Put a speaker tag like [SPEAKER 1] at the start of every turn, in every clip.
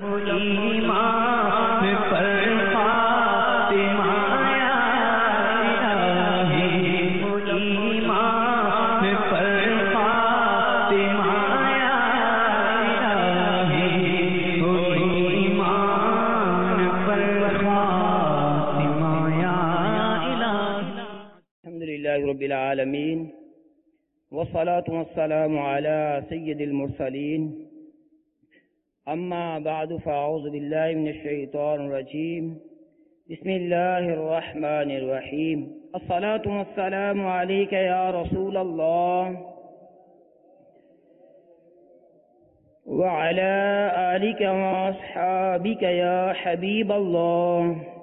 [SPEAKER 1] ایمان پر فاطمہ یا الہی، ایمان پر فاطمہ یا الہی، ایمان پر فاطمہ یا الہی۔
[SPEAKER 2] الحمدللہ رب العالمین، والصلاة والسلام على سید المرسلین، اما بعد فاعوذ باللہ من الشیطان الرجیم، بسم اللہ الرحمن الرحیم۔ الصلاة والسلام علیک یا رسول اللہ وعلى آلک واصحابک یا حبیب اللہ۔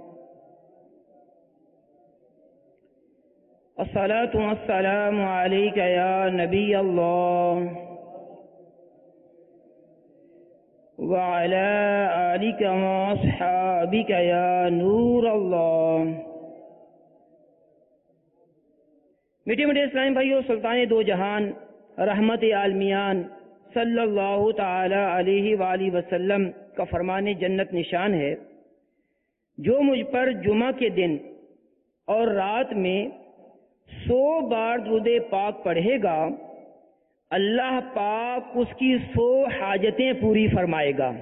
[SPEAKER 2] الصلاة والسلام علیک یا نبی اللہ وعلى آلك وأصحابك يا نور اللہ۔ میٹھے میٹھے اسلامی بھائیو، سلطان دو جہان رحمت عالمیان صلی اللہ تعالی علیہ وآلہ وسلم کا فرمان جنت نشان ہے، جو مجھ پر جمعہ کے دن اور رات میں 100 بار درود پاک پڑھے گا، اللہ پاک اس کی 100 حاجتیں پوری فرمائے گا،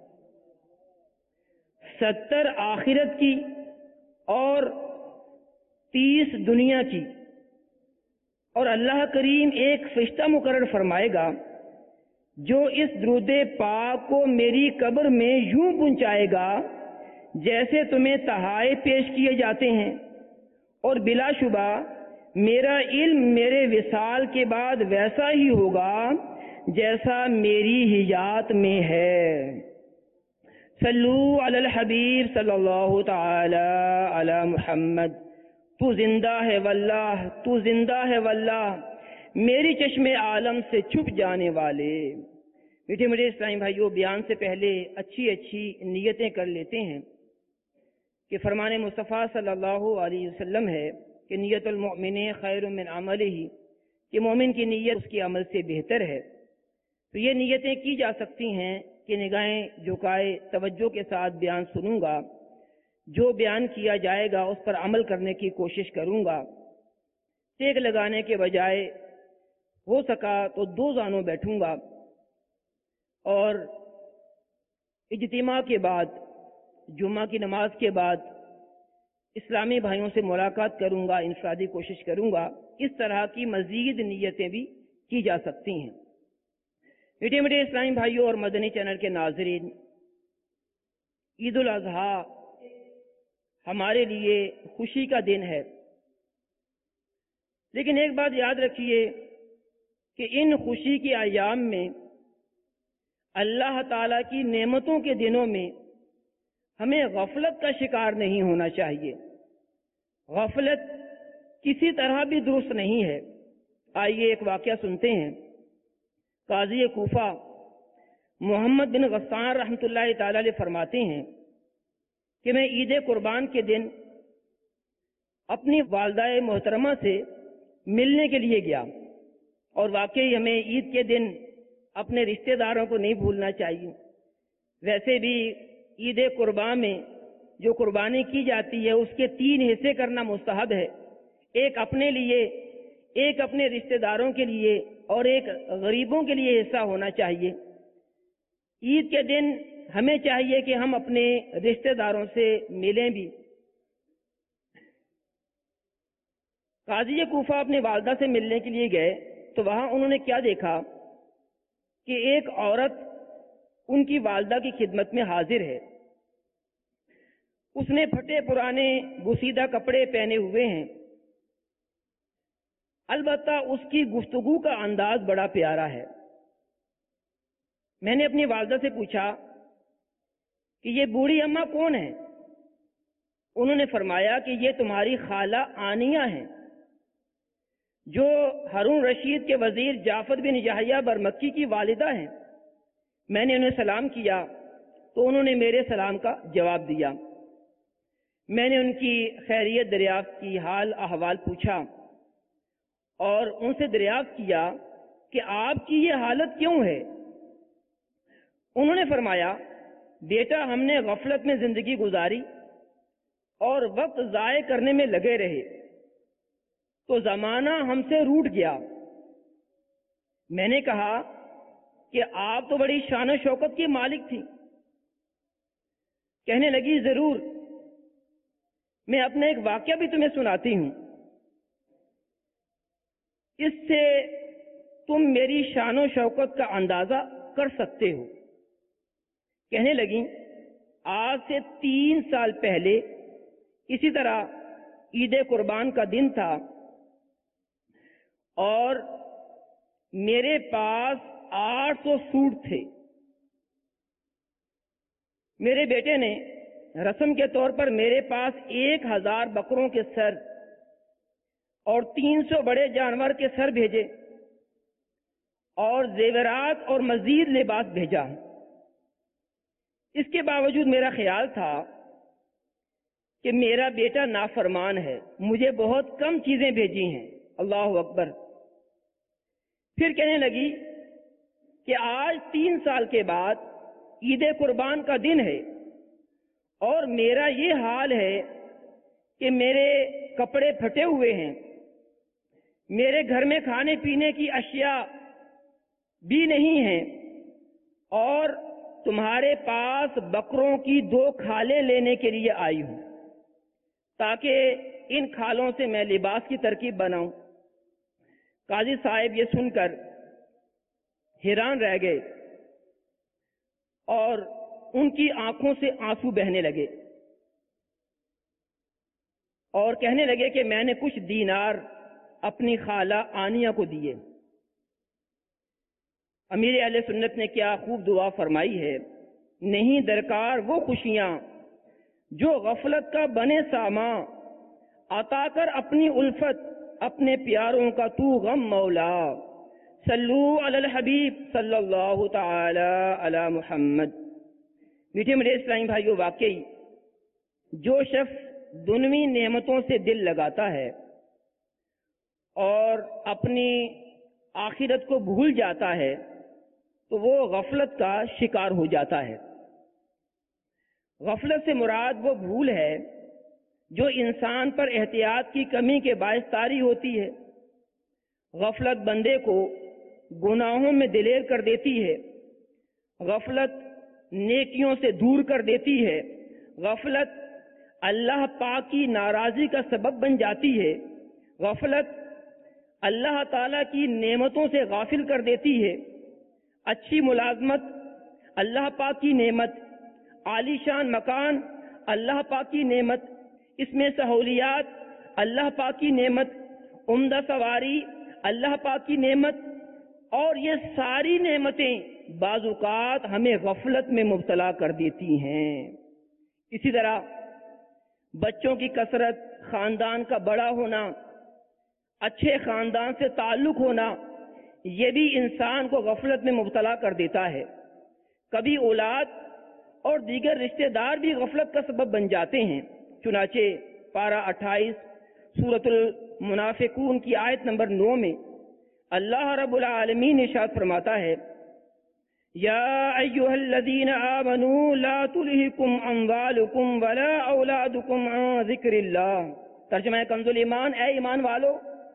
[SPEAKER 2] 70 آخرت کی اور 30 دنیا کی۔ اور اللہ کریم ایک فرشتہ مقرر فرمائے گا جو اس درود پاک کو میری قبر میں یوں پہنچائے گا جیسے تمہیں تحائف پیش کیے جاتے ہیں، اور بلا شبہ میرا علم میرے وصال کے بعد ویسا ہی ہوگا جیسا میری حیات میں ہے۔ صلو علی الحبیب صلی اللہ تعالی علی محمد۔ تو زندہ ہے واللہ، تو زندہ ہے واللہ، میری چشم عالم سے چھپ جانے والے۔ میٹھے میٹھے اسلامی بھائیو، بیان سے پہلے اچھی اچھی نیتیں کر لیتے ہیں کہ فرمان مصطفیٰ صلی اللہ علیہ وسلم ہے کہ نیت المؤمن خیر من عملہ، کہ مومن کی نیت اس کے عمل سے بہتر ہے۔ تو یہ نیتیں کی جا سکتی ہیں کہ نگاہیں جھکائے توجہ کے ساتھ بیان سنوں گا، جو بیان کیا جائے گا اس پر عمل کرنے کی کوشش کروں گا، ٹیک لگانے کے بجائے ہو سکا تو 2 زانوں بیٹھوں گا، اور اجتماع کے بعد جمعہ کی نماز کے بعد اسلامی بھائیوں سے ملاقات کروں گا، انفرادی کوشش کروں گا۔ اس طرح کی مزید نیتیں بھی کی جا سکتی ہیں۔ میٹھے میٹھے اسلامی بھائیوں اور مدنی چینل کے ناظرین، عید الاضحیٰ ہمارے لیے خوشی کا دن ہے، لیکن ایک بات یاد رکھیے کہ ان خوشی کے ایام میں اللہ تعالیٰ کی نعمتوں کے دنوں میں ہمیں غفلت کا شکار نہیں ہونا چاہیے۔ غفلت کسی طرح بھی درست نہیں ہے۔ آئیے ایک واقعہ سنتے ہیں۔ قاضی کوفہ محمد بن غسان رحمۃ اللہ تعالی علیہ فرماتے ہیں کہ میں عید قربان کے دن اپنی والدہ محترمہ سے ملنے کے لیے گیا، اور واقعی ہمیں عید کے دن اپنے رشتہ داروں کو نہیں بھولنا چاہیے۔ ویسے بھی عید قربان میں جو قربانی کی جاتی ہے اس کے 3 حصے کرنا مستحب ہے، ایک اپنے لیے، ایک اپنے رشتہ داروں کے لیے، اور ایک غریبوں کے لیے حصہ ہونا چاہیے۔ عید کے دن ہمیں چاہیے کہ ہم اپنے رشتہ داروں سے ملیں بھی۔ قاضی کوفہ اپنے والدہ سے ملنے کے لیے گئے تو وہاں انہوں نے کیا دیکھا کہ ایک عورت ان کی والدہ کی خدمت میں حاضر ہے۔ اس نے پھٹے پرانے بوسیدہ کپڑے پہنے ہوئے ہیں، البتہ اس کی گفتگو کا انداز بڑا پیارا ہے۔ میں نے اپنی والدہ سے پوچھا کہ یہ بوڑھی اماں کون ہیں؟ انہوں نے فرمایا کہ یہ تمہاری خالہ آنیہ ہیں، جو ہارون رشید کے وزیر جعفر بن یحییٰ برمکی کی والدہ ہیں۔ میں نے انہیں سلام کیا تو انہوں نے میرے سلام کا جواب دیا۔ میں نے ان کی خیریت دریافت کی، حال احوال پوچھا، اور ان سے دریافت کیا کہ آپ کی یہ حالت کیوں ہے؟ انہوں نے فرمایا بیٹا ہم نے غفلت میں زندگی گزاری اور وقت ضائع کرنے میں لگے رہے تو زمانہ ہم سے روٹ گیا۔ میں نے کہا کہ آپ تو بڑی شان و شوکت کی مالک تھی۔ کہنے لگی ضرور، میں اپنا ایک واقعہ بھی تمہیں سناتی ہوں، اس سے تم میری شان و شوکت کا اندازہ کر سکتے ہو۔ کہنے لگی آج سے 3 سال پہلے اسی طرح عید قربان کا دن تھا اور میرے پاس 800 سوٹ تھے۔ میرے بیٹے نے رسم کے طور پر میرے پاس 1000 بکروں کے سر اور 300 بڑے جانور کے سر بھیجے اور زیورات اور مزید لباس بھیجا۔ اس کے باوجود میرا خیال تھا کہ میرا بیٹا نافرمان ہے، مجھے بہت کم چیزیں بھیجی ہیں۔ اللہ اکبر۔ پھر کہنے لگی کہ آج 3 سال کے بعد عید قربان کا دن ہے اور میرا یہ حال ہے کہ میرے کپڑے پھٹے ہوئے ہیں، میرے گھر میں کھانے پینے کی اشیاء بھی نہیں ہیں اور تمہارے پاس بکروں کی 2 کھالیں لینے کے لیے آئی ہوں تاکہ ان کھالوں سے میں لباس کی ترکیب بناؤں۔ قاضی صاحب یہ سن کر حیران رہ گئے اور ان کی آنکھوں سے آنسو بہنے لگے اور کہنے لگے کہ میں نے کچھ دینار اپنی خالہ آنیہ کو دیے۔ امیر اہل سنت نے کیا خوب دعا فرمائی ہے، نہیں درکار وہ خوشیاں جو غفلت کا بنے ساما، عطا کر اپنی الفت اپنے پیاروں کا تو غم مولا، صلو علی الحبیب صلی اللہ تعالی علی محمد۔ میٹھے میٹھے اسلامی بھائیو، واقعی جو شخص دنیوی نعمتوں سے دل لگاتا ہے اور اپنی آخرت کو بھول جاتا ہے تو وہ غفلت کا شکار ہو جاتا ہے۔ غفلت سے مراد وہ بھول ہے جو انسان پر احتیاط کی کمی کے باعث طاری ہوتی ہے۔ غفلت بندے کو گناہوں میں دلیر کر دیتی ہے، غفلت نیکیوں سے دور کر دیتی ہے، غفلت اللہ پاک کی ناراضی کا سبب بن جاتی ہے، غفلت اللہ تعالی کی نعمتوں سے غافل کر دیتی ہے۔ اچھی ملازمت اللہ پاک کی نعمت، عالی شان مکان اللہ پاک کی نعمت، اس میں سہولیات اللہ پاک کی نعمت، عمدہ سواری اللہ پاک کی نعمت، اور یہ ساری نعمتیں بعض اوقات ہمیں غفلت میں مبتلا کر دیتی ہیں۔ اسی طرح بچوں کی کثرت، خاندان کا بڑا ہونا، اچھے خاندان سے تعلق ہونا، یہ بھی انسان کو غفلت میں مبتلا کر دیتا ہے۔ کبھی اولاد اور دیگر رشتہ دار بھی غفلت کا سبب بن جاتے ہیں۔ چنانچہ پارہ 28 سورۃ المنافقون کی آیت نمبر 9 میں اللہ رب العالمین ارشاد فرماتا ہے، یا ایھا الذین آمنوا لا تلہکم اموالکم ولا اولادکم عن ذکر اللہ۔ ترجمہ کنز الایمان، اے ایمان والو،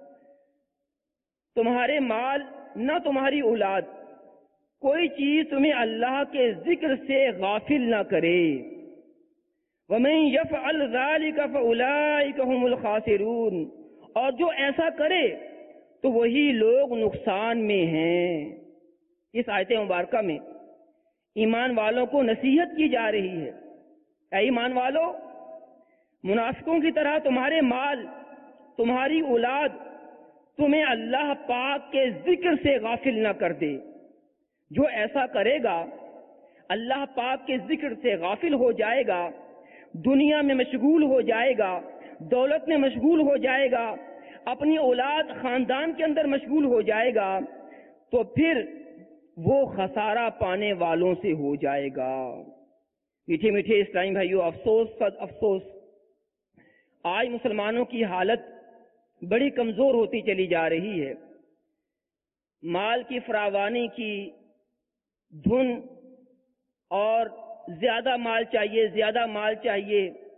[SPEAKER 2] تمہارے مال نہ تمہاری اولاد کوئی چیز تمہیں اللہ کے ذکر سے غافل نہ کرے۔ وَمَن يَفْعَلْ ذَلِكَ فَأُولَٰئِكَ هُمُ الْخَاسِرُونَ، اور جو ایسا کرے تو وہی لوگ نقصان میں ہیں۔ اس آیت مبارکہ میں ایمان والوں کو نصیحت کی جا رہی ہے، اے ایمان والو، منافقوں کی طرح تمہارے مال، تمہاری اولاد تمہیں اللہ پاک کے ذکر سے غافل نہ کر دے۔ جو ایسا کرے گا اللہ پاک کے ذکر سے غافل ہو جائے گا، دنیا میں مشغول ہو جائے گا، دولت میں مشغول ہو جائے گا، اپنی اولاد خاندان کے اندر مشغول ہو جائے گا، تو پھر وہ خسارہ پانے والوں سے ہو جائے گا۔ میٹھے میٹھے اسلامی بھائیو، افسوس صد افسوس، آج مسلمانوں کی حالت بڑی کمزور ہوتی چلی جا رہی ہے۔ مال کی فراوانی کی دھن اور زیادہ مال چاہیے، زیادہ مال چاہیے،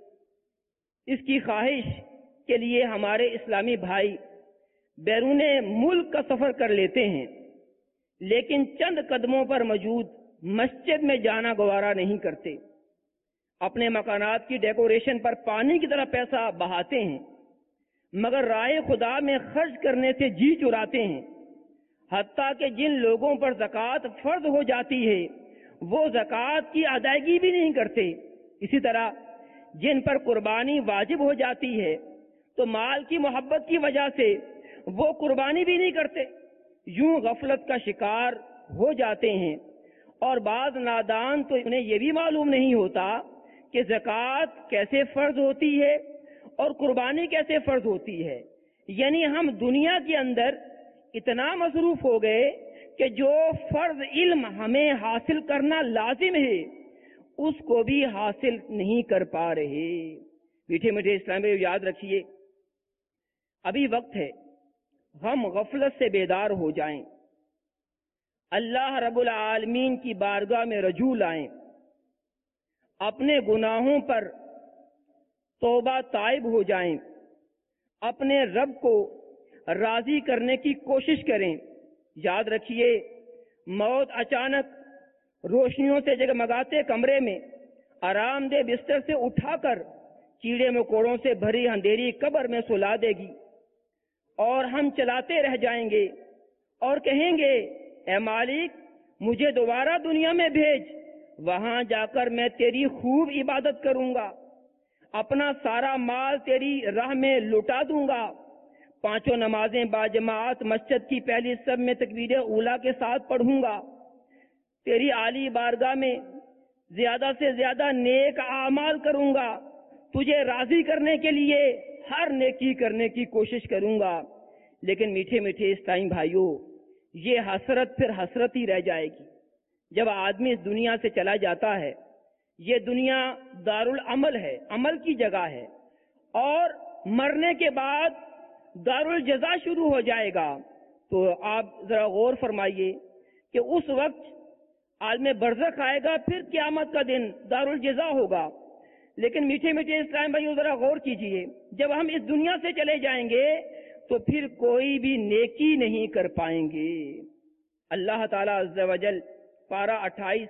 [SPEAKER 2] اس کی خواہش کے لیے ہمارے اسلامی بھائی بیرون ملک کا سفر کر لیتے ہیں، لیکن چند قدموں پر موجود مسجد میں جانا گوارا نہیں کرتے، اپنے مکانات کی ڈیکوریشن پر پانی کی طرح پیسہ بہاتے ہیں، مگر راہ خدا میں خرچ کرنے سے جی چراتے ہیں، حتیٰ کہ جن لوگوں پر زکوٰۃ فرض ہو جاتی ہے وہ زکوٰۃ کی ادائیگی بھی نہیں کرتے۔ اسی طرح جن پر قربانی واجب ہو جاتی ہے تو مال کی محبت کی وجہ سے وہ قربانی بھی نہیں کرتے، یوں غفلت کا شکار ہو جاتے ہیں۔ اور بعض نادان تو انہیں یہ بھی معلوم نہیں ہوتا کہ زکوٰۃ کیسے فرض ہوتی ہے اور قربانی کیسے فرض ہوتی ہے، یعنی ہم دنیا کے اندر اتنا مصروف ہو گئے کہ جو فرض علم ہمیں حاصل کرنا لازم ہے اس کو بھی حاصل نہیں کر پا رہے۔ میٹھے میٹھے اسلامی یاد رکھیے، ابھی وقت ہے ہم غفلت سے بیدار ہو جائیں، اللہ رب العالمین کی بارگاہ میں رجوع لائیں، اپنے گناہوں پر توبہ تائب ہو جائیں، اپنے رب کو راضی کرنے کی کوشش کریں۔ یاد رکھیے، موت اچانک روشنیوں سے جگمگاتے کمرے میں آرام دہ بستر سے اٹھا کر کیڑے مکوڑوں سے بھری اندھیری قبر میں سلا دے گی، اور ہم چلاتے رہ جائیں گے اور کہیں گے اے مالک مجھے دوبارہ دنیا میں بھیج، وہاں جا کر میں تیری خوب عبادت کروں گا، اپنا سارا مال تیری راہ میں لٹا دوں گا، 5 نمازیں باجماعت مسجد کی پہلی صف میں تکبیر اولیٰ کے ساتھ پڑھوں گا، تیری عالی بارگاہ میں زیادہ سے زیادہ نیک اعمال کروں گا، تجھے راضی کرنے کے لیے ہر نیکی کرنے کی کوشش کروں گا۔ لیکن میٹھے میٹھے اسلامی بھائیوں، یہ حسرت پھر حسرت ہی رہ جائے گی۔ جب آدمی اس دنیا سے چلا جاتا ہے، یہ دنیا دارالعمل ہے، عمل کی جگہ ہے، اور مرنے کے بعد دارالجزا شروع ہو جائے گا۔ تو آپ ذرا غور فرمائیے کہ اس وقت عالم برزخ آئے گا، پھر قیامت کا دن دارالجزا ہوگا۔ لیکن میٹھے میٹھے اسلام بھائیوں ذرا غور کیجئے، جب ہم اس دنیا سے چلے جائیں گے تو پھر کوئی بھی نیکی نہیں کر پائیں گے۔ اللہ تعالیٰ عز و جل پارہ 28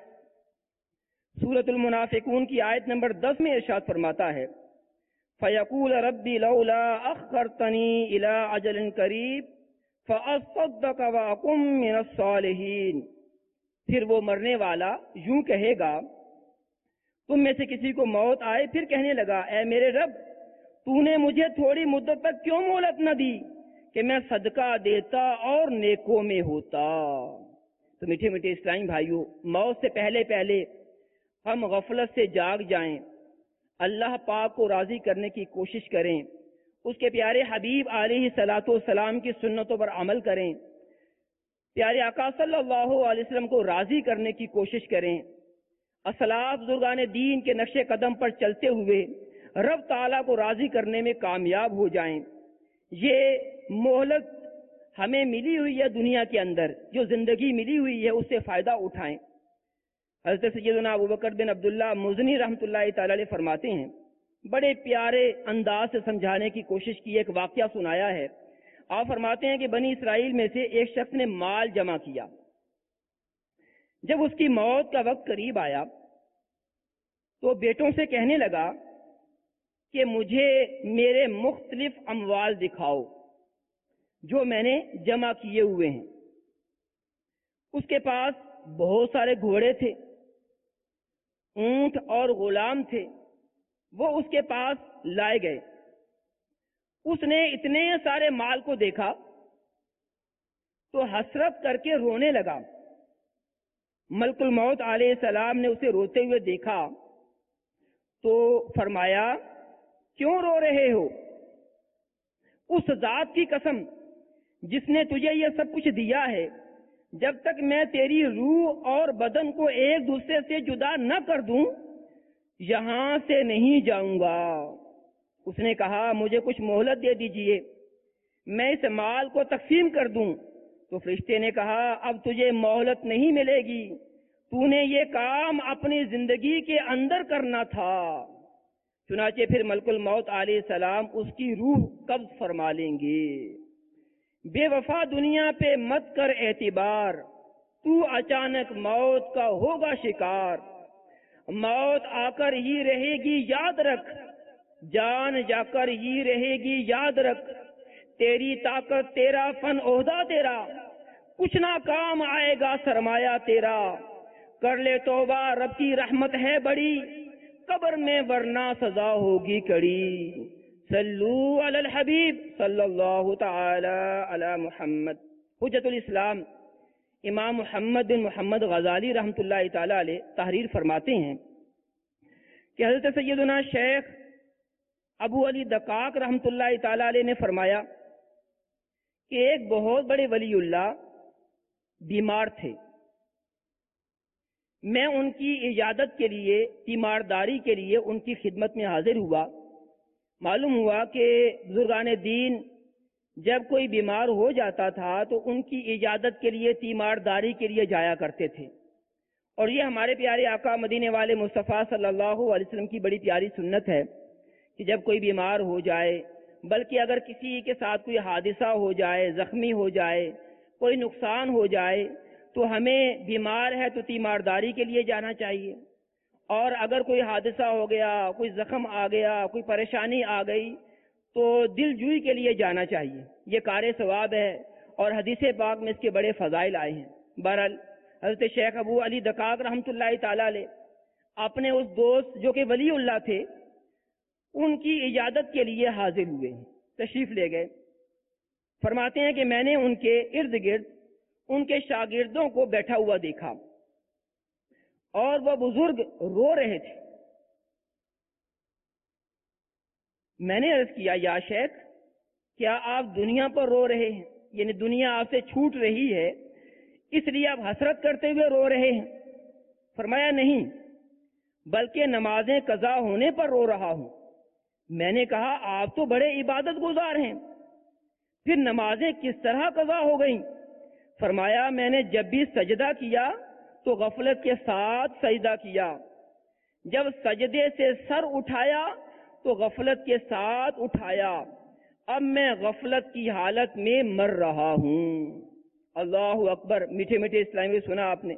[SPEAKER 2] سورۃ المنافقون کی آیت نمبر 10 میں ارشاد فرماتا ہے، فَيَقُولَ رَبِّ لَوْلَا أَخَّرْتَنِي إِلَىٰ أَجَلٍ قَرِيبٍ فَأَصَّدَّقَ وَأَكُن مِّنَ الصَّالِحِينَ۔ پھر وہ مرنے والا یوں کہے گا، تم میں سے کسی کو موت آئے، پھر کہنے لگا اے میرے رب تو نے مجھے تھوڑی مدت تک کیوں مہلت نہ دی کہ میں صدقہ دیتا اور نیکوں میں ہوتا۔ تو میٹھے میٹھے اسلامی بھائیوں، موت سے پہلے پہلے ہم غفلت سے جاگ جائیں، اللہ پاک کو راضی کرنے کی کوشش کریں، اس کے پیارے حبیب علیہ الصلوۃ والسلام کی سنتوں پر عمل کریں، پیارے آقا صلی اللہ علیہ وسلم کو راضی کرنے کی کوشش کریں، اسلاف بزرگان دین کے نقش قدم پر چلتے ہوئے رب تعالیٰ کو راضی کرنے میں کامیاب ہو جائیں۔ یہ مہلت ہمیں ملی ہوئی ہے دنیا کے اندر، جو زندگی ملی ہوئی ہے اس سے فائدہ اٹھائیں۔ حضرت سیدنا ابوبکر بن عبداللہ مزنی رحمۃ اللہ تعالی علیہ فرماتے ہیں، بڑے پیارے انداز سے سمجھانے کی کوشش کی، ایک واقعہ سنایا ہے۔ آپ فرماتے ہیں کہ بنی اسرائیل میں سے ایک شخص نے مال جمع کیا، جب اس کی موت کا وقت قریب آیا تو بیٹوں سے کہنے لگا کہ مجھے میرے مختلف اموال دکھاؤ جو میں نے جمع کیے ہوئے ہیں۔ اس کے پاس بہت سارے گھوڑے تھے، اونٹ اور غلام تھے، وہ اس کے پاس لائے گئے۔ اس نے اتنے سارے مال کو دیکھا تو حسرت کر کے رونے لگا۔ ملک الموت علیہ السلام نے اسے روتے ہوئے دیکھا تو فرمایا کیوں رو رہے ہو؟ اس ذات کی قسم جس نے تجھے یہ سب کچھ دیا ہے، جب تک میں تیری روح اور بدن کو ایک دوسرے سے جدا نہ کر دوں یہاں سے نہیں جاؤں گا۔ اس نے کہا مجھے کچھ مہلت دے دیجئے، میں اس مال کو تقسیم کر دوں۔ تو فرشتے نے کہا اب تجھے مہلت نہیں ملے گی، تو نے یہ کام اپنی زندگی کے اندر کرنا تھا. چنانچہ پھر ملک الموت علیہ السلام اس کی روح قبض فرما لیں گے. بے وفا دنیا پہ مت کر اعتبار، تو اچانک موت کا ہوگا شکار. موت آ کر ہی رہے گی یاد رکھ، جان جا کر ہی رہے گی یاد رکھ. تیری طاقت تیرا فن عہدہ تیرا، کچھ نہ کام آئے گا سرمایہ تیرا. کر لے توبہ رب کی رحمت ہے بڑی، قبر میں ورنہ سزا ہوگی کڑی. صلو علی الحبیب صلی اللہ تعالی علی محمد. حجت الاسلام امام محمد بن محمد غزالی رحمۃ اللہ تعالی علیہ تحریر فرماتے ہیں کہ حضرت سیدنا شیخ ابو علی دقاق رحمۃ اللہ تعالی علیہ نے فرمایا کہ ایک بہت بڑے ولی اللہ بیمار تھے. میں ان کی عیادت کے لیے، تیمارداری کے لیے ان کی خدمت میں حاضر ہوا. معلوم ہوا کہ بزرگان دین جب کوئی بیمار ہو جاتا تھا تو ان کی عیادت کے لیے، تیمارداری کے لیے جایا کرتے تھے. اور یہ ہمارے پیارے آقا مدینے والے مصطفیٰ صلی اللہ علیہ وسلم کی بڑی پیاری سنت ہے کہ جب کوئی بیمار ہو جائے، بلکہ اگر کسی کے ساتھ کوئی حادثہ ہو جائے، زخمی ہو جائے، کوئی نقصان ہو جائے، تو ہمیں بیمار ہے تو تیمارداری کے لیے جانا چاہیے. اور اگر کوئی حادثہ ہو گیا، کوئی زخم آ گیا، کوئی پریشانی آ گئی تو دل جوئی کے لیے جانا چاہیے. یہ کار ثواب ہے اور حدیث پاک میں اس کے بڑے فضائل آئے ہیں. بہرحال حضرت شیخ ابو علی دقاق رحمۃ اللہ تعالی علیہ اپنے اس دوست جو کہ ولی اللہ تھے ان کی عیادت کے لیے حاضر ہوئے، تشریف لے گئے. فرماتے ہیں کہ میں نے ان کے ارد گرد ان کے شاگردوں کو بیٹھا ہوا دیکھا اور وہ بزرگ رو رہے تھے. میں نے عرض کیا یا شیخ کیا آپ دنیا پر رو رہے ہیں؟ یعنی دنیا آپ سے چھوٹ رہی ہے اس لیے آپ حسرت کرتے ہوئے رو رہے ہیں؟ فرمایا نہیں، بلکہ نمازیں قضا ہونے پر رو رہا ہوں. میں نے کہا آپ تو بڑے عبادت گزار ہیں، پھر نمازیں کس طرح قضا ہو گئیں؟ فرمایا میں نے جب بھی سجدہ کیا تو غفلت کے ساتھ سجدہ کیا، جب سجدے سے سر اٹھایا تو غفلت کے ساتھ اٹھایا، اب میں غفلت کی حالت میں مر رہا ہوں. اللہ اکبر. میٹھے میٹھے اسلامی سنا آپ نے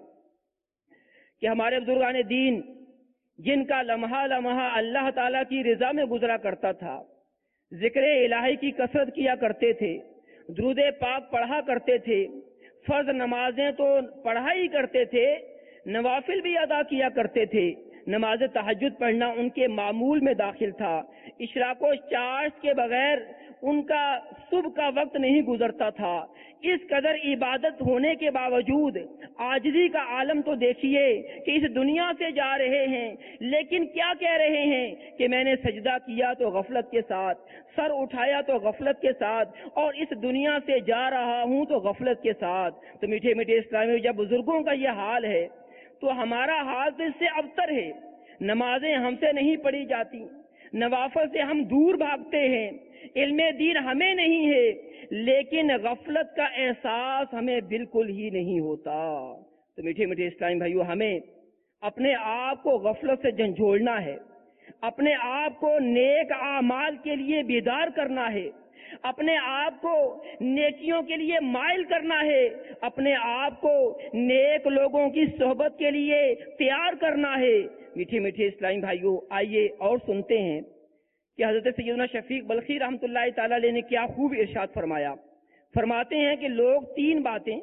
[SPEAKER 2] کہ ہمارے بزرگان دین جن کا لمحہ لمحہ اللہ تعالیٰ کی رضا میں گزرا کرتا تھا، ذکر الہی کی کثرت کیا کرتے تھے، درود پاک پڑھا کرتے تھے، فرض نمازیں تو پڑھا ہی کرتے تھے، نوافل بھی ادا کیا کرتے تھے. نماز تہجد پڑھنا ان کے معمول میں داخل تھا. اشراق و چاشت کے بغیر ان کا صبح کا وقت نہیں گزرتا تھا. اس قدر عبادت ہونے کے باوجود عاجزی کا عالم تو دیکھیے کہ اس دنیا سے جا رہے ہیں، لیکن کیا کہہ رہے ہیں کہ میں نے سجدہ کیا تو غفلت کے ساتھ، سر اٹھایا تو غفلت کے ساتھ، اور اس دنیا سے جا رہا ہوں تو غفلت کے ساتھ. تو میٹھے میٹھے اسلامی جب بزرگوں کا یہ حال ہے تو ہمارا حال تو اس سے ابتر ہے. نمازیں ہم سے نہیں پڑھی جاتی، نوافل سے ہم دور بھاگتے ہیں، علم دین ہمیں نہیں ہے، لیکن غفلت کا احساس ہمیں بالکل ہی نہیں ہوتا. تو میٹھے میٹھے اسلامی بھائیو، ہمیں اپنے آپ کو غفلت سے جھنجھوڑنا ہے، اپنے آپ کو نیک اعمال کے لیے بیدار کرنا ہے، اپنے آپ کو نیکیوں کے لیے مائل کرنا ہے، اپنے آپ کو نیک لوگوں کی صحبت کے لیے تیار کرنا ہے. میٹھے میٹھے اسلامی بھائیو، آئیے اور سنتے ہیں کہ حضرت سیدنا شفیق بلخی رحمۃ اللہ تعالی علیہ نے کیا خوب ارشاد فرمایا. فرماتے ہیں کہ لوگ 3 باتیں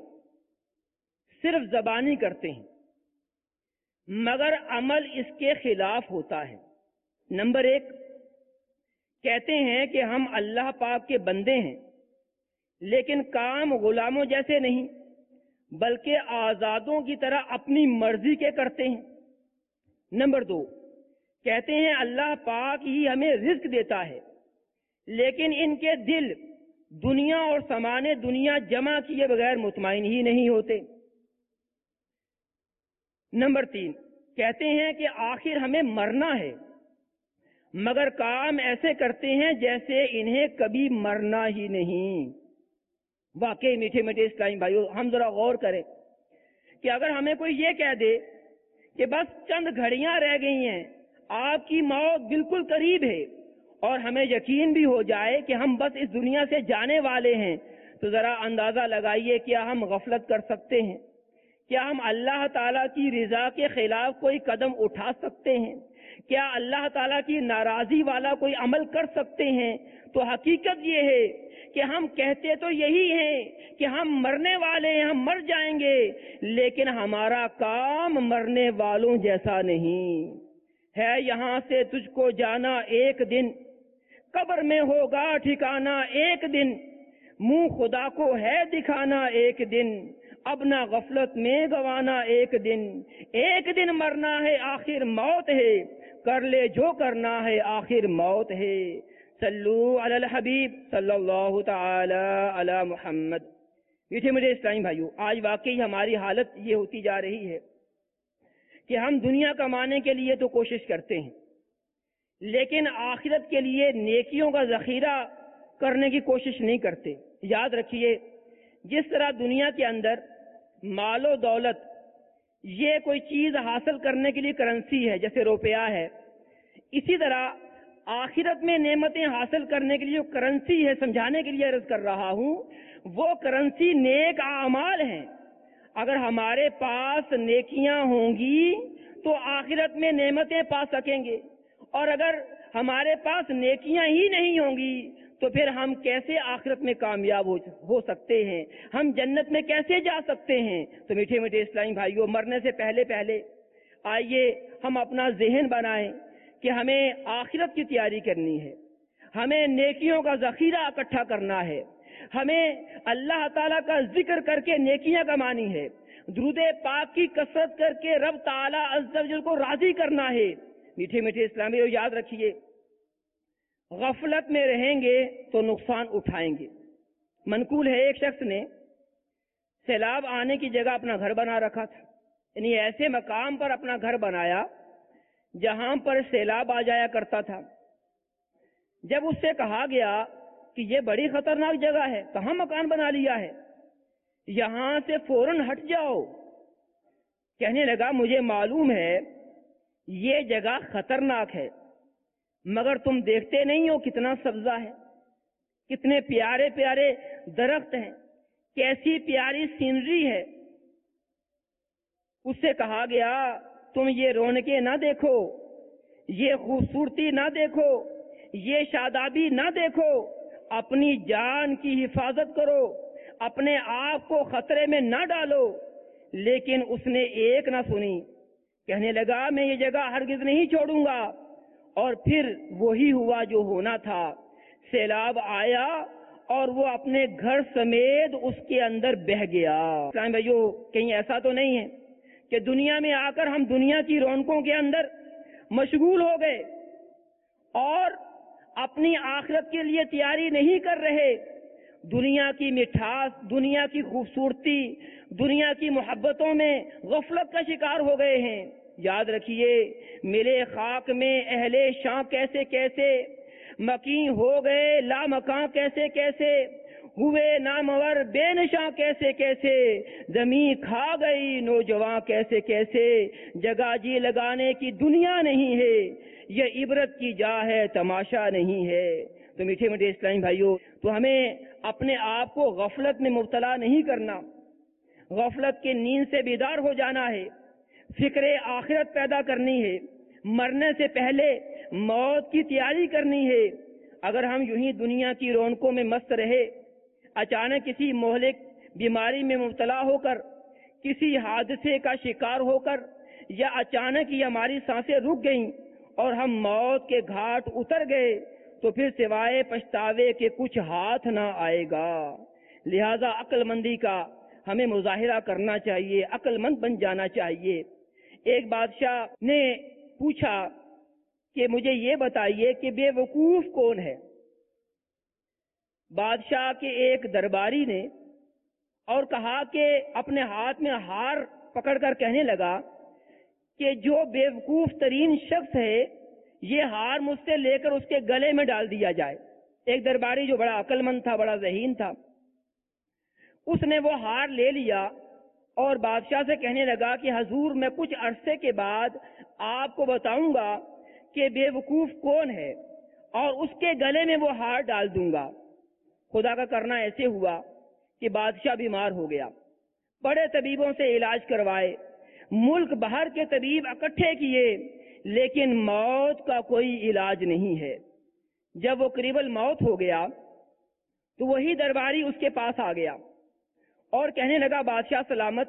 [SPEAKER 2] صرف زبانی کرتے ہیں مگر عمل اس کے خلاف ہوتا ہے. نمبر 1، کہتے ہیں کہ ہم اللہ پاک کے بندے ہیں، لیکن کام غلاموں جیسے نہیں بلکہ آزادوں کی طرح اپنی مرضی کے کرتے ہیں. نمبر 2، کہتے ہیں اللہ پاک ہی ہمیں رزق دیتا ہے، لیکن ان کے دل دنیا اور سامان دنیا جمع کیے بغیر مطمئن ہی نہیں ہوتے. نمبر 3، کہتے ہیں کہ آخر ہمیں مرنا ہے، مگر کام ایسے کرتے ہیں جیسے انہیں کبھی مرنا ہی نہیں. واقعی میٹھے میٹھے اسلامی بھائیو، ہم ذرا غور کریں کہ اگر ہمیں کوئی یہ کہہ دے کہ بس چند گھڑیاں رہ گئی ہیں، آپ کی موت بالکل قریب ہے، اور ہمیں یقین بھی ہو جائے کہ ہم بس اس دنیا سے جانے والے ہیں، تو ذرا اندازہ لگائیے کیا ہم غفلت کر سکتے ہیں؟ کیا ہم اللہ تعالیٰ کی رضا کے خلاف کوئی قدم اٹھا سکتے ہیں؟ کیا اللہ تعالیٰ کی ناراضی والا کوئی عمل کر سکتے ہیں؟ تو حقیقت یہ ہے کہ ہم کہتے تو یہی ہیں کہ ہم مرنے والے ہیں، ہم مر جائیں گے، لیکن ہمارا کام مرنے والوں جیسا نہیں ہے۔ یہاں سے تجھ کو جانا ایک دن، قبر میں ہوگا ٹھکانا ایک دن، منہ خدا کو ہے دکھانا ایک دن، اب نہ غفلت میں گوانا ایک دن مرنا ہے آخر موت ہے، کر لے جو کرنا ہے آخر موت ہے۔ صلو علی الحبیب صلی اللہ تعالی علی محمد۔ میٹھے میٹھے اسلامی بھائیو، آج واقعی ہماری حالت یہ ہوتی جا رہی ہے کہ ہم دنیا کمانے کے لیے تو کوشش کرتے ہیں، لیکن آخرت کے لیے نیکیوں کا ذخیرہ کرنے کی کوشش نہیں کرتے۔ یاد رکھیے، جس طرح دنیا کے اندر مال و دولت یہ کوئی چیز حاصل کرنے کے لیے کرنسی ہے، جیسے روپیہ ہے، اسی طرح آخرت میں نعمتیں حاصل کرنے کے لیے جو کرنسی ہے، سمجھانے کے لیے عرض کر رہا ہوں، وہ کرنسی نیک اعمال ہیں۔ اگر ہمارے پاس نیکیاں ہوں گی تو آخرت میں نعمتیں پا سکیں گے، اور اگر ہمارے پاس نیکیاں ہی نہیں ہوں گی تو پھر ہم کیسے آخرت میں کامیاب ہو سکتے ہیں، ہم جنت میں کیسے جا سکتے ہیں؟ تو میٹھے میٹھے اسلامی بھائیوں، مرنے سے پہلے آئیے ہم اپنا ذہن بنائیں کہ ہمیں آخرت کی تیاری کرنی ہے، ہمیں نیکیوں کا ذخیرہ اکٹھا کرنا ہے، ہمیں اللہ تعالیٰ کا ذکر کر کے نیکیاں کمانی ہے، درود پاک کی کثرت کر کے رب تعالیٰ عز و جل کو راضی کرنا ہے۔ میٹھے میٹھے اسلامی یاد رکھیے، غفلت میں رہیں گے تو نقصان اٹھائیں گے۔ منقول ہے، ایک شخص نے سیلاب آنے کی جگہ اپنا گھر بنا رکھا تھا، یعنی ایسے مقام پر اپنا گھر بنایا جہاں پر سیلاب آ جایا کرتا تھا۔ جب اس سے کہا گیا کہ یہ بڑی خطرناک جگہ ہے، کہاں مکان بنا لیا ہے، یہاں سے فوراً ہٹ جاؤ، کہنے لگا مجھے معلوم ہے یہ جگہ خطرناک ہے، مگر تم دیکھتے نہیں ہو کتنا سبزہ ہے، کتنے پیارے پیارے درخت ہیں، کیسی پیاری سینری ہے۔ اس سے کہا گیا تم یہ رونقیں نہ دیکھو، یہ خوبصورتی نہ دیکھو، یہ شادابی نہ دیکھو، اپنی جان کی حفاظت کرو، اپنے آپ کو خطرے میں نہ ڈالو۔ لیکن اس نے ایک نہ سنی، کہنے لگا میں یہ جگہ ہرگز نہیں چھوڑوں گا، اور پھر وہی ہوا جو ہونا تھا، سیلاب آیا اور وہ اپنے گھر سمیت اس کے اندر بہہ گیا۔ اسلام بھائیو، کہیں ایسا تو نہیں ہے کہ دنیا میں آ کر ہم دنیا کی رونقوں کے اندر مشغول ہو گئے اور اپنی آخرت کے لیے تیاری نہیں کر رہے، دنیا کی مٹھاس، دنیا کی خوبصورتی، دنیا کی محبتوں میں غفلت کا شکار ہو گئے ہیں۔ یاد رکھیے، ملے خاک میں اہل شاں کیسے کیسے، مکین ہو گئے لامکاں کیسے کیسے، ہوئے نامور بے نشاں کیسے کیسے، زمین کھا گئی نوجوان کیسے کیسے، جگہ جی لگانے کی دنیا نہیں ہے، یہ عبرت کی جا ہے تماشا نہیں ہے۔ تو میٹھے میٹھے اسلامی بھائیوں، تو ہمیں اپنے آپ کو غفلت میں مبتلا نہیں کرنا، غفلت کی نیند سے بیدار ہو جانا ہے، فکر آخرت پیدا کرنی ہے، مرنے سے پہلے موت کی تیاری کرنی ہے۔ اگر ہم یوں ہی دنیا کی رونقوں میں مست رہے، اچانک کسی مہلک بیماری میں مبتلا ہو کر، کسی حادثے کا شکار ہو کر، یا اچانک ہی ہماری سانسیں رک گئیں اور ہم موت کے گھاٹ اتر گئے، تو پھر سوائے پچھتاوے کے کچھ ہاتھ نہ آئے گا۔ لہذا عقل مندی کا ہمیں مظاہرہ کرنا چاہیے، عقل مند بن جانا چاہیے۔ ایک بادشاہ نے پوچھا کہ مجھے یہ بتائیے کہ بے وقوف کون ہے؟ بادشاہ کے ایک درباری نے اور کہا کہ اپنے ہاتھ میں ہار پکڑ کر کہنے لگا کہ جو بے وقوف ترین شخص ہے، یہ ہار مجھ سے لے کر اس کے گلے میں ڈال دیا جائے۔ ایک درباری جو بڑا عقل مند تھا، بڑا ذہین تھا، اس نے وہ ہار لے لیا اور بادشاہ سے کہنے لگا کہ حضور میں کچھ عرصے کے بعد آپ کو بتاؤں گا کہ بے وقوف کون ہے اور اس کے گلے میں وہ ہار ڈال دوں گا۔ خدا کا کرنا ایسے ہوا کہ بادشاہ بیمار ہو گیا، بڑے طبیبوں سے علاج کروائے، ملک بھر کے طبیب اکٹھے کیے، لیکن موت کا کوئی علاج نہیں ہے۔ جب وہ قریب الموت ہو گیا تو وہی درباری اس کے پاس آ گیا اور کہنے لگا بادشاہ سلامت،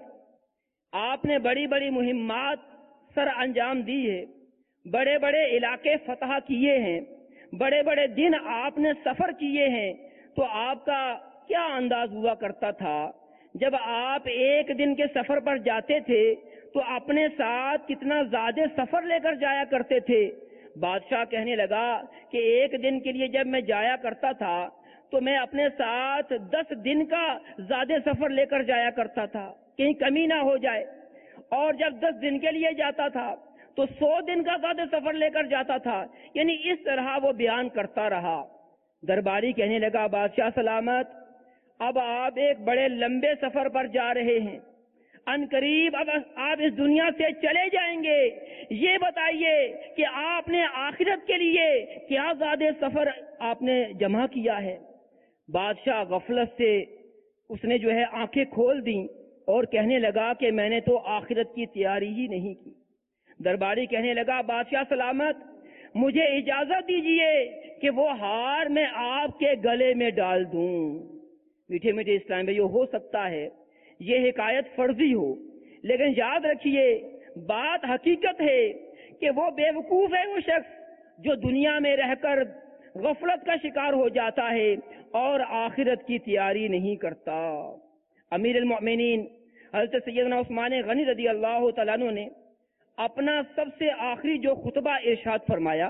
[SPEAKER 2] آپ نے بڑی بڑی مہمات سر انجام دی ہے، بڑے بڑے علاقے فتح کیے ہیں، بڑے بڑے دن آپ نے سفر کیے ہیں، تو آپ کا کیا انداز ہوا کرتا تھا؟ جب آپ ایک دن کے سفر پر جاتے تھے تو اپنے ساتھ کتنا زیادہ سفر لے کر جایا کرتے تھے؟ بادشاہ کہنے لگا کہ ایک دن کے لیے جب میں جایا کرتا تھا تو میں اپنے ساتھ 10 دن کا زیادہ سفر لے کر جایا کرتا تھا، کہیں کمی نہ ہو جائے، اور جب 10 دن کے لیے جاتا تھا تو 100 دن کا زیادہ سفر لے کر جاتا تھا۔ یعنی اس طرح وہ بیان کرتا رہا۔ درباری کہنے لگا بادشاہ سلامت، اب آپ ایک بڑے لمبے سفر پر جا رہے ہیں، ان قریب اب آپ اس دنیا سے چلے جائیں گے، یہ بتائیے کہ آپ نے آخرت کے لیے کیا زیادہ سفر آپ نے جمع کیا ہے؟ بادشاہ غفلت سے اس نے آنکھیں کھول دیں اور کہنے لگا کہ میں نے تو آخرت کی تیاری ہی نہیں کی۔ درباری کہنے لگا بادشاہ سلامت، مجھے اجازت دیجئے کہ وہ ہار میں آپ کے گلے میں ڈال دوں۔ میٹھے میٹھے اسلام بھائیو، ہو سکتا ہے یہ حکایت فرضی ہو، لیکن یاد رکھیے بات حقیقت ہے کہ وہ بے وقوف ہے وہ شخص جو دنیا میں رہ کر غفلت کا شکار ہو جاتا ہے اور آخرت کی تیاری نہیں کرتا۔ امیر المؤمنین حضرت سیدنا عثمان غنی رضی اللہ تعالیٰ عنہ نے اپنا سب سے آخری جو خطبہ ارشاد فرمایا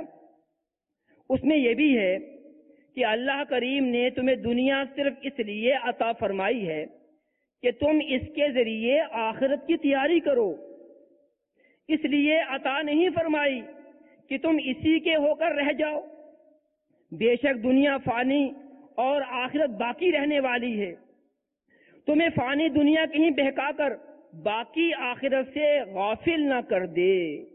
[SPEAKER 2] اس میں یہ بھی ہے کہ اللہ کریم نے تمہیں دنیا صرف اس لیے عطا فرمائی ہے کہ تم اس کے ذریعے آخرت کی تیاری کرو، اس لیے عطا نہیں فرمائی کہ تم اسی کے ہو کر رہ جاؤ۔ بے شک دنیا فانی اور آخرت باقی رہنے والی ہے، تمہیں فانی دنیا کہیں بہکا کر باقی آخرت سے غافل نہ کر دے۔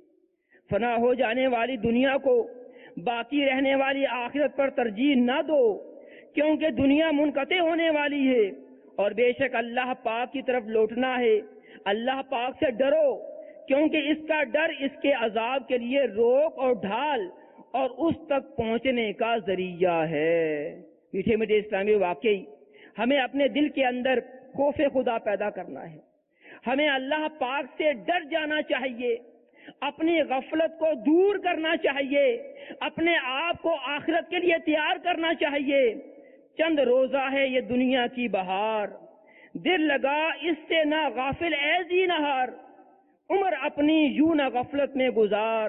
[SPEAKER 2] فنا ہو جانے والی دنیا کو باقی رہنے والی آخرت پر ترجیح نہ دو، کیونکہ دنیا منقطع ہونے والی ہے اور بے شک اللہ پاک کی طرف لوٹنا ہے۔ اللہ پاک سے ڈرو، کیونکہ اس کا ڈر اس کے عذاب کے لیے روک اور ڈھال اور اس تک پہنچنے کا ذریعہ ہے۔ میٹھے میٹھے اسلامی واقعی ہمیں اپنے دل کے اندر خوف خدا پیدا کرنا ہے، ہمیں اللہ پاک سے ڈر جانا چاہیے، اپنی غفلت کو دور کرنا چاہیے، اپنے آپ کو آخرت کے لیے تیار کرنا چاہیے۔ چند روزہ ہے یہ دنیا کی بہار، دل لگا اس سے نہ غافل اے زینہار، عمر اپنی یوں نہ غفلت میں گزار،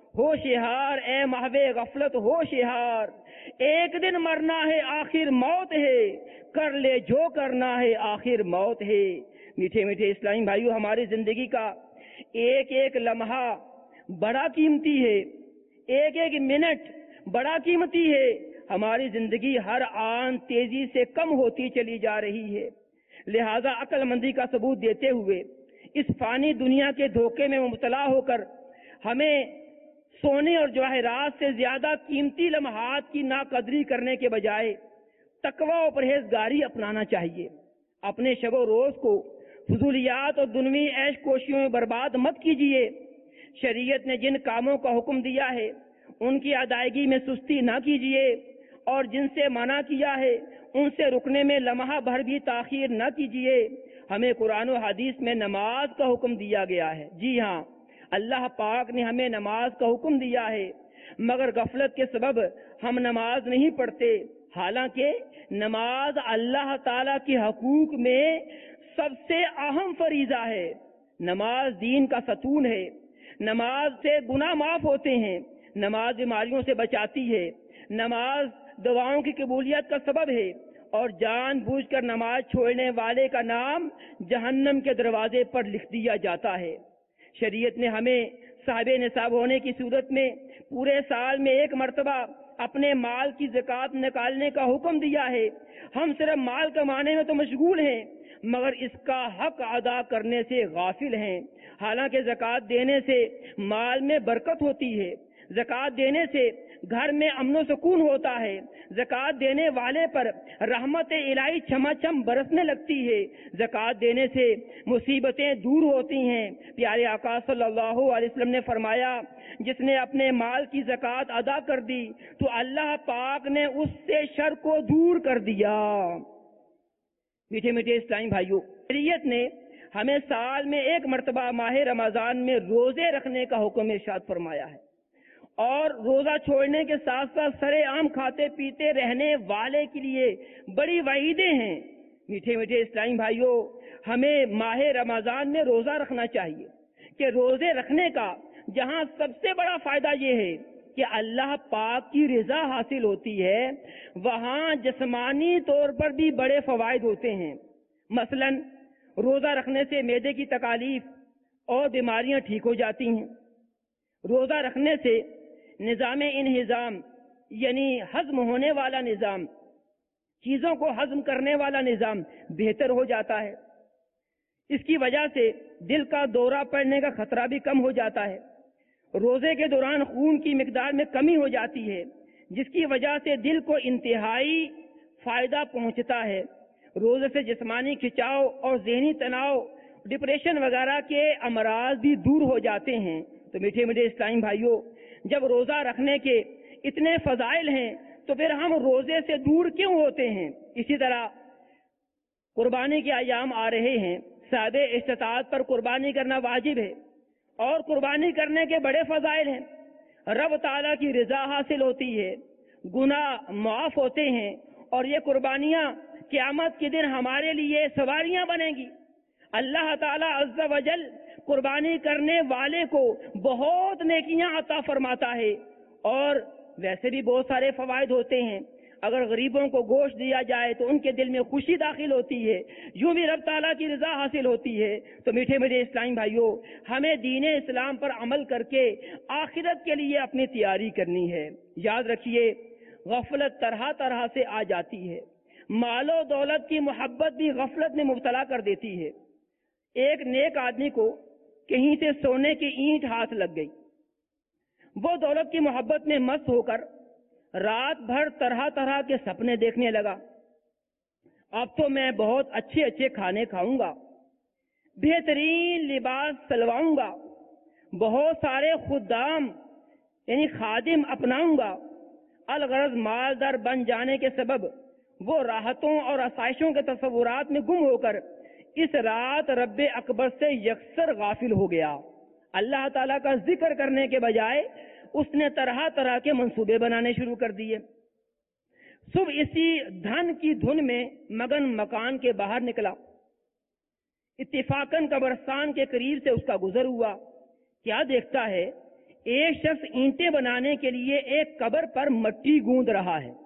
[SPEAKER 2] ہوشیار اے محو غفلت ہوشیار، ایک دن مرنا ہے آخر موت ہے، کر لے جو کرنا ہے آخر موت ہے۔ میٹھے میٹھے اسلامی بھائیو، ہماری زندگی کا ایک ایک لمحہ بڑا قیمتی ہے، ایک ایک منٹ بڑا قیمتی ہے۔ ہماری زندگی ہر آن تیزی سے کم ہوتی چلی جا رہی ہے، لہذا عقل مندی کا ثبوت دیتے ہوئے اس فانی دنیا کے دھوکے میں مبتلا ہو کر ہمیں سونے اور جواہرات سے زیادہ قیمتی لمحات کی ناقدری کرنے کے بجائے تقوی و پرہیزگاری اپنانا چاہیے۔ اپنے شب و روز کو فضولیات اور دنوی عیش کوشیوں میں برباد مت کیجیے۔ شریعت نے جن کاموں کا حکم دیا ہے ان کی ادائیگی میں سستی نہ کیجیے، اور جن سے منع کیا ہے ان سے رکنے میں لمحہ بھر بھی تاخیر نہ کیجیے۔ ہمیں قرآن و حدیث میں نماز کا حکم دیا گیا ہے، جی ہاں اللہ پاک نے ہمیں نماز کا حکم دیا ہے، مگر غفلت کے سبب ہم نماز نہیں پڑھتے، حالانکہ نماز اللہ تعالی کے حقوق میں سب سے اہم فریضہ ہے۔ نماز دین کا ستون ہے، نماز سے گناہ معاف ہوتے ہیں، نماز بیماریوں سے بچاتی ہے، نماز دعاؤں کی قبولیت کا سبب ہے، اور جان بوجھ کر نماز چھوڑنے والے کا نام جہنم کے دروازے پر لکھ دیا جاتا ہے۔ شریعت نے ہمیں صاحب نصاب ہونے کی صورت میں پورے سال میں ایک مرتبہ اپنے مال کی زکوٰۃ نکالنے کا حکم دیا ہے. ہم صرف مال کمانے میں تو مشغول ہیں مگر اس کا حق ادا کرنے سے غافل ہیں. حالانکہ زکوٰۃ دینے سے مال میں برکت ہوتی ہے، زکوٰۃ دینے سے گھر میں امن و سکون ہوتا ہے، زکوٰۃ دینے والے پر رحمت الہی چھما چھم برسنے لگتی ہے، زکوٰۃ دینے سے مصیبتیں دور ہوتی ہیں. پیارے آقا صلی اللہ علیہ وسلم نے فرمایا جس نے اپنے مال کی زکوٰۃ ادا کر دی تو اللہ پاک نے اس سے شر کو دور کر دیا. میٹھے میٹھے اسلامی بھائیوں، شریعت نے ہمیں سال میں ایک مرتبہ ماہ رمضان میں روزے رکھنے کا حکم ارشاد فرمایا ہے، اور روزہ چھوڑنے کے ساتھ ساتھ سرے عام کھاتے پیتے رہنے والے کے لیے بڑی وعیدیں ہیں. میٹھے میٹھے اسلامی بھائیوں، ہمیں ماہ رمضان میں روزہ رکھنا چاہیے کہ روزے رکھنے کا جہاں سب سے بڑا فائدہ یہ ہے کہ اللہ پاک کی رضا حاصل ہوتی ہے، وہاں جسمانی طور پر بھی بڑے فوائد ہوتے ہیں. مثلا روزہ رکھنے سے معدے کی تکالیف اور بیماریاں ٹھیک ہو جاتی ہیں. روزہ رکھنے سے نظام انہضام یعنی ہضم ہونے والا نظام، چیزوں کو ہضم کرنے والا نظام بہتر ہو جاتا ہے. اس کی وجہ سے دل کا دورہ پڑنے کا خطرہ بھی کم ہو جاتا ہے. روزے کے دوران خون کی مقدار میں کمی ہو جاتی ہے جس کی وجہ سے دل کو انتہائی فائدہ پہنچتا ہے. روزے سے جسمانی کھچاؤ اور ذہنی تناؤ، ڈپریشن وغیرہ کے امراض بھی دور ہو جاتے ہیں. تو میٹھے میٹھے اسلامی بھائیوں، جب روزہ رکھنے کے اتنے فضائل ہیں تو پھر ہم روزے سے دور کیوں ہوتے ہیں؟ اسی طرح قربانی کے ایام آ رہے ہیں، صاحب استطاعت پر قربانی کرنا واجب ہے اور قربانی کرنے کے بڑے فضائل ہیں. رب تعالیٰ کی رضا حاصل ہوتی ہے، گناہ معاف ہوتے ہیں، اور یہ قربانیاں قیامت کے دن ہمارے لیے سواریاں بنیں گی. اللہ تعالیٰ عز و جل قربانی کرنے والے کو بہت نیکیاں عطا فرماتا ہے، اور ویسے بھی بہت سارے فوائد ہوتے ہیں. اگر غریبوں کو گوشت دیا جائے تو ان کے دل میں خوشی داخل ہوتی ہے، یوں بھی رب تعالیٰ کی رضا حاصل ہوتی ہے. تو میٹھے میٹھے اسلامی بھائیوں، ہمیں دین اسلام پر عمل کر کے آخرت کے لیے اپنی تیاری کرنی ہے. یاد رکھیے، غفلت طرح طرح سے آ جاتی ہے. مال و دولت کی محبت بھی غفلت میں مبتلا کر دیتی ہے. ایک نیک آدمی کو کہیں سے سونے کی اینٹ ہاتھ لگ گئی. وہ دولت کی محبت میں مست ہو کر رات بھر طرح طرح کے سپنے دیکھنے لگا. اب تو میں بہت اچھے اچھے کھانے کھاؤں گا، بہترین لباس سلواؤں گا، بہت سارے خدام یعنی خادم اپناؤں گا. الغرض مالدار بن جانے کے سبب وہ راحتوں اور آسائشوں کے تصورات میں گم ہو کر اس رات رب اکبر سے یکسر غافل ہو گیا. اللہ تعالیٰ کا ذکر کرنے کے بجائے اس نے طرح طرح کے منصوبے بنانے شروع کر دیے. صبح اسی دھن کی دھن میں مگن مکان کے باہر نکلا. اتفاقاً قبرستان کے قریب سے اس کا گزر ہوا. کیا دیکھتا ہے، ایک شخص اینٹیں بنانے کے لیے ایک قبر پر مٹی گوند رہا ہے.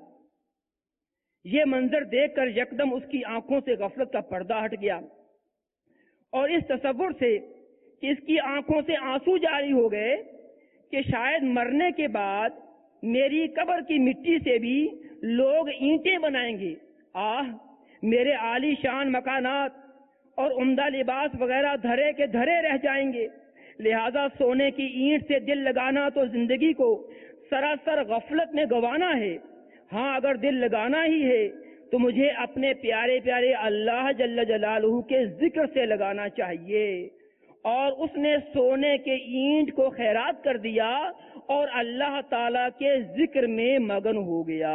[SPEAKER 2] یہ منظر دیکھ کر یکدم اس کی آنکھوں سے غفلت کا پردہ ہٹ گیا، اور اس تصور سے کہ اس کی آنکھوں سے آنسو جاری ہو گئے کہ شاید مرنے کے بعد میری قبر کی مٹی سے بھی لوگ اینٹیں بنائیں گے. میرے عالی شان مکانات اور عمدہ لباس وغیرہ دھرے کے دھرے رہ جائیں گے. لہذا سونے کی اینٹ سے دل لگانا تو زندگی کو سراسر غفلت میں گوانا ہے. ہاں، اگر دل لگانا ہی ہے تو مجھے اپنے پیارے پیارے اللہ جل جلالہ کے ذکر سے لگانا چاہیے. اور اس نے سونے کے اینٹ کو خیرات کر دیا اور اللہ تعالیٰ کے ذکر میں مگن ہو گیا.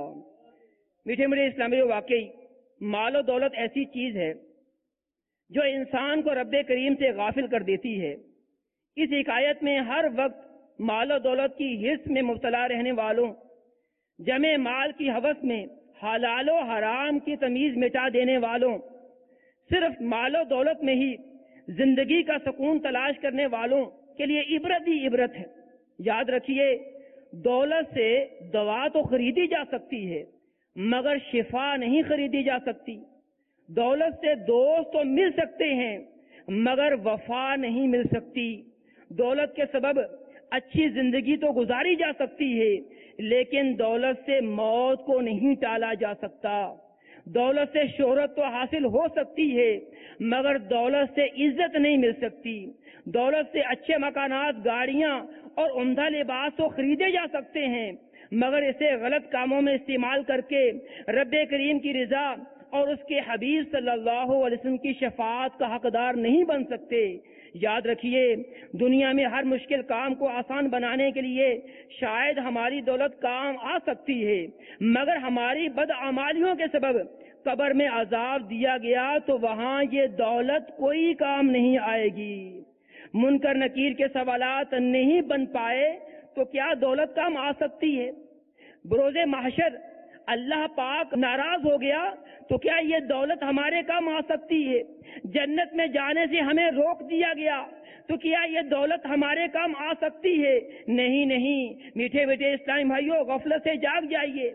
[SPEAKER 2] میٹھے میٹھے اسلامی، واقعی مال و دولت ایسی چیز ہے جو انسان کو رب کریم سے غافل کر دیتی ہے. اس حکایت میں ہر وقت مال و دولت کی حرص میں مبتلا رہنے والوں، جمع مال کی ہوس میں حلال و حرام کی تمیز مٹا دینے والوں، صرف مال و دولت میں ہی زندگی کا سکون تلاش کرنے والوں کے لیے عبرت ہی عبرت ہے. یاد رکھیے، دولت سے دوا تو خریدی جا سکتی ہے مگر شفا نہیں خریدی جا سکتی. دولت سے دوست تو مل سکتے ہیں مگر وفا نہیں مل سکتی. دولت کے سبب اچھی زندگی تو گزاری جا سکتی ہے لیکن دولت سے موت کو نہیں ٹالا جا سکتا. دولت سے شہرت تو حاصل ہو سکتی ہے مگر دولت سے عزت نہیں مل سکتی. دولت سے اچھے مکانات، گاڑیاں اور عمدہ لباس تو خریدے جا سکتے ہیں مگر اسے غلط کاموں میں استعمال کر کے رب کریم کی رضا اور اس کے حبیب صلی اللہ علیہ وسلم کی شفاعت کا حقدار نہیں بن سکتے. یاد رکھیے، دنیا میں ہر مشکل کام کو آسان بنانے کے لیے شاید ہماری دولت کام آ سکتی ہے مگر ہماری بدعمالیوں کے سبب قبر میں عذاب دیا گیا تو وہاں یہ دولت کوئی کام نہیں آئے گی. منکر نکیر کے سوالات نہیں بن پائے تو کیا دولت کام آ سکتی ہے؟ بروز محشر اللہ پاک ناراض ہو گیا تو کیا یہ دولت ہمارے کام آ سکتی ہے؟ جنت میں جانے سے ہمیں روک دیا گیا تو کیا یہ دولت ہمارے کام آ سکتی ہے؟ نہیں نہیں. میٹھے میٹھے اسلامی بھائیوں، غفلت سے جاگ جائیے.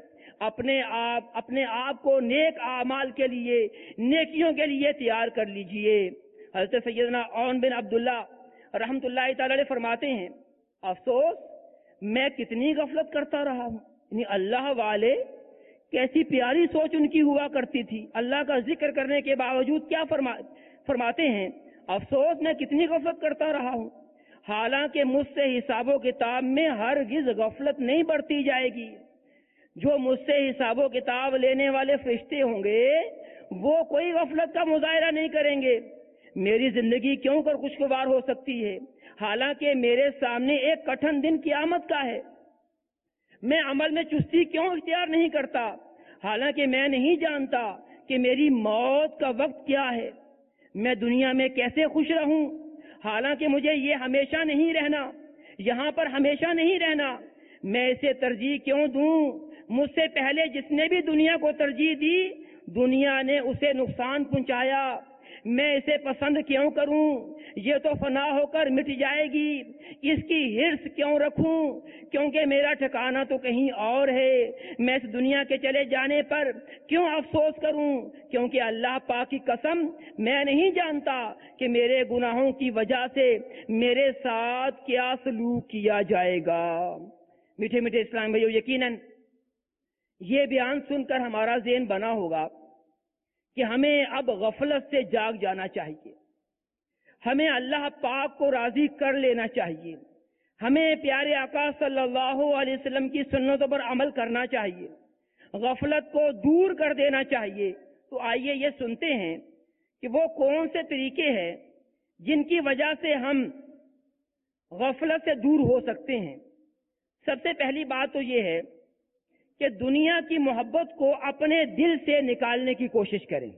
[SPEAKER 2] اپنے آپ کو نیک اعمال کے لیے، نیکیوں کے لیے تیار کر لیجئے. حضرت سیدنا عون بن عبداللہ رحمت اللہ تعالی علیہ فرماتے ہیں، افسوس میں کتنی غفلت کرتا رہا ہوں. یعنی اللہ والے کیسی پیاری سوچ ان کی ہوا کرتی تھی. اللہ کا ذکر کرنے کے باوجود کیا فرماتے ہیں، افسوس میں کتنی غفلت کرتا رہا ہوں. حالانکہ مجھ سے حساب و کتاب میں ہرگز غفلت نہیں برتی جائے گی. جو مجھ سے حساب و کتاب لینے والے فرشتے ہوں گے وہ کوئی غفلت کا مظاہرہ نہیں کریں گے. میری زندگی کیوں کر خوشگوار ہو سکتی ہے حالانکہ میرے سامنے ایک کٹھن دن قیامت کا ہے. میں عمل میں چستی کیوں اختیار نہیں کرتا حالانکہ میں نہیں جانتا کہ میری موت کا وقت کیا ہے. میں دنیا میں کیسے خوش رہوں حالانکہ مجھے یہ ہمیشہ نہیں رہنا، یہاں پر ہمیشہ نہیں رہنا. میں اسے ترجیح کیوں دوں؟ مجھ سے پہلے جس نے بھی دنیا کو ترجیح دی دنیا نے اسے نقصان پہنچایا. میں اسے پسند کیوں کروں؟ یہ تو فنا ہو کر مٹ جائے گی. اس کی ہرس کیوں رکھوں؟ کیونکہ میرا ٹھکانہ تو کہیں اور ہے. میں اس دنیا کے چلے جانے پر کیوں افسوس کروں؟ کیونکہ اللہ پاک کی قسم میں نہیں جانتا کہ میرے گناہوں کی وجہ سے میرے ساتھ کیا سلوک کیا جائے گا. میٹھے میٹھے اسلام بھائیو، یقیناً یہ بیان سن کر ہمارا ذہن بنا ہوگا کہ ہمیں اب غفلت سے جاگ جانا چاہیے. ہمیں اللہ پاک کو راضی کر لینا چاہیے. ہمیں پیارے آقا صلی اللہ علیہ وسلم کی سنتوں پر عمل کرنا چاہیے. غفلت کو دور کر دینا چاہیے. تو آئیے یہ سنتے ہیں کہ وہ کون سے طریقے ہیں جن کی وجہ سے ہم غفلت سے دور ہو سکتے ہیں. سب سے پہلی بات تو یہ ہے کہ دنیا کی محبت کو اپنے دل سے نکالنے کی کوشش کریں.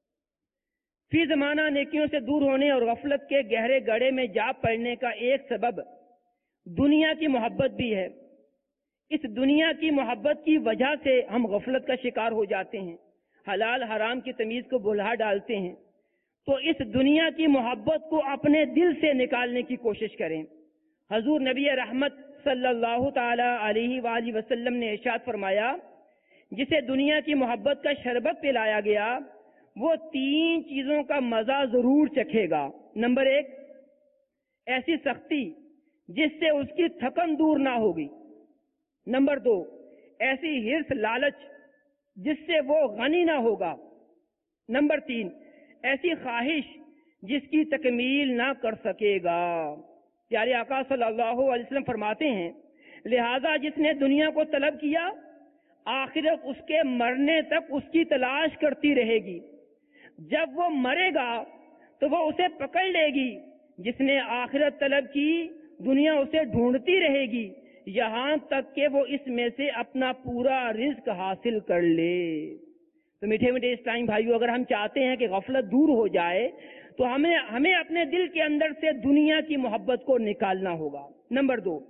[SPEAKER 2] فی زمانہ نیکیوں سے دور ہونے اور غفلت کے گہرے گڑھے میں جا پڑنے کا ایک سبب دنیا کی محبت بھی ہے. اس دنیا کی محبت کی وجہ سے ہم غفلت کا شکار ہو جاتے ہیں، حلال حرام کی تمیز کو بھلا ڈالتے ہیں. تو اس دنیا کی محبت کو اپنے دل سے نکالنے کی کوشش کریں. حضور نبی رحمت صلی اللہ تعالی علیہ وآلہ وسلم نے ارشاد فرمایا، جسے دنیا کی محبت کا شربت پلایا گیا وہ 3 چیزوں کا مزہ ضرور چکھے گا. نمبر 1، ایسی سختی جس سے اس کی تھکن دور نہ ہوگی. نمبر 2، ایسی ہرس لالچ جس سے وہ غنی نہ ہوگا. نمبر 3، ایسی خواہش جس کی تکمیل نہ کر سکے گا. پیارے آقا صلی اللہ علیہ وسلم فرماتے ہیں، لہذا جس نے دنیا کو طلب کیا آخرت اس کے مرنے تک اس کی تلاش کرتی رہے گی. جب وہ مرے گا تو وہ اسے پکڑ لے گی. جس نے آخرت طلب کی دنیا اسے ڈھونڈتی رہے گی یہاں تک کہ وہ اس میں سے اپنا پورا رزق حاصل کر لے. تو میٹھے میٹھے اسلامی بھائیو، اگر ہم چاہتے ہیں کہ غفلت دور ہو جائے تو ہمیں اپنے دل کے اندر سے دنیا کی محبت کو نکالنا ہوگا. نمبر 2،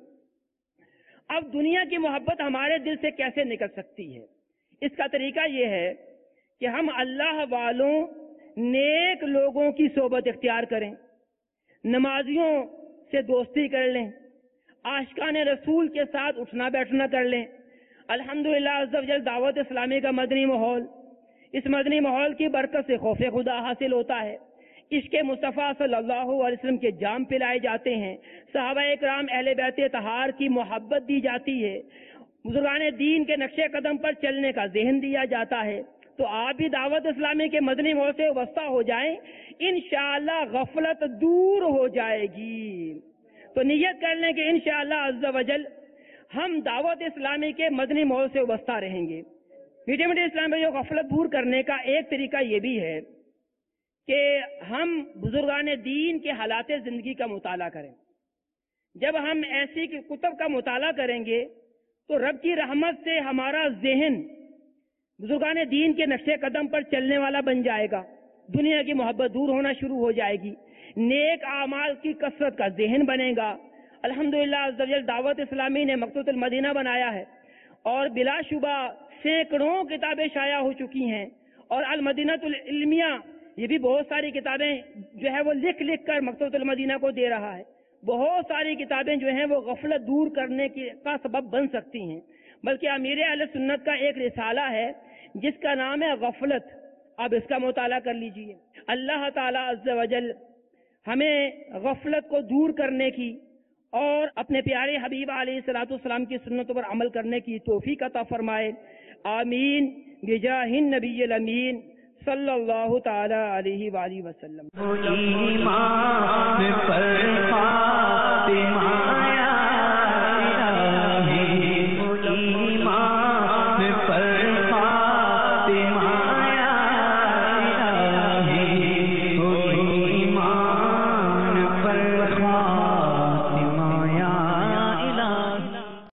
[SPEAKER 2] اب دنیا کی محبت ہمارے دل سے کیسے نکل سکتی ہے؟ اس کا طریقہ یہ ہے کہ ہم اللہ والوں، نیک لوگوں کی صحبت اختیار کریں، نمازیوں سے دوستی کر لیں، عاشقان رسول کے ساتھ اٹھنا بیٹھنا کر لیں. الحمدللہ عز و جل دعوت اسلامی کا مدنی ماحول، اس مدنی ماحول کی برکت سے خوف خدا حاصل ہوتا ہے. عشق مصطفیٰ صلی اللہ علیہ وسلم کے جام پلائے جاتے ہیں. صحابہ کرام اہل بیت طہار کی محبت دی جاتی ہے. بزرگان دین کے نقش قدم پر چلنے کا ذہن دیا جاتا ہے، تو آپ بھی دعوت اسلامی کے مدنی موڑ سے وابستہ ہو جائیں، انشاءاللہ غفلت دور ہو جائے گی۔ تو نیت کر لیں کہ انشاءاللہ عز و جل ہم دعوت اسلامی کے مدنی موڑ سے وابستہ رہیں گے۔ میٹھے میٹھے اسلام بھائیوں، غفلت دور کرنے کا ایک طریقہ یہ بھی ہے کہ ہم بزرگان دین کے حالات زندگی کا مطالعہ کریں۔ جب ہم ایسی کتب کا مطالعہ کریں گے تو رب کی رحمت سے ہمارا ذہن بزرگان دین کے نقش قدم پر چلنے والا بن جائے گا، دنیا کی محبت دور ہونا شروع ہو جائے گی، نیک اعمال کی کثرت کا ذہن بنے گا۔ الحمدللہ عز و جل دعوت اسلامی نے مکتبۃ المدینہ بنایا ہے اور بلا شبہ سینکڑوں کتابیں شائع ہو چکی ہیں، اور المدینۃ العلمیہ یہ بھی بہت ساری کتابیں جو ہے وہ لکھ کر مکتبۃ المدینہ کو دے رہا ہے۔ بہت ساری کتابیں جو ہیں وہ غفلت دور کرنے کا سبب بن سکتی ہیں، بلکہ امیر اہل سنت کا ایک رسالہ ہے جس کا نام ہے غفلت، آپ اس کا مطالعہ کر لیجئے۔ اللہ تعالیٰ عز و جل ہمیں غفلت کو دور کرنے کی اور اپنے پیارے حبیب علیہ الصلوۃ والسلام کی سنتوں پر عمل کرنے کی توفیق عطا فرمائے، آمین بجاہ النبی الامین صلی اللہ تعالی علیہ وآلہ وسلم۔
[SPEAKER 1] ایمان پر فاطمہ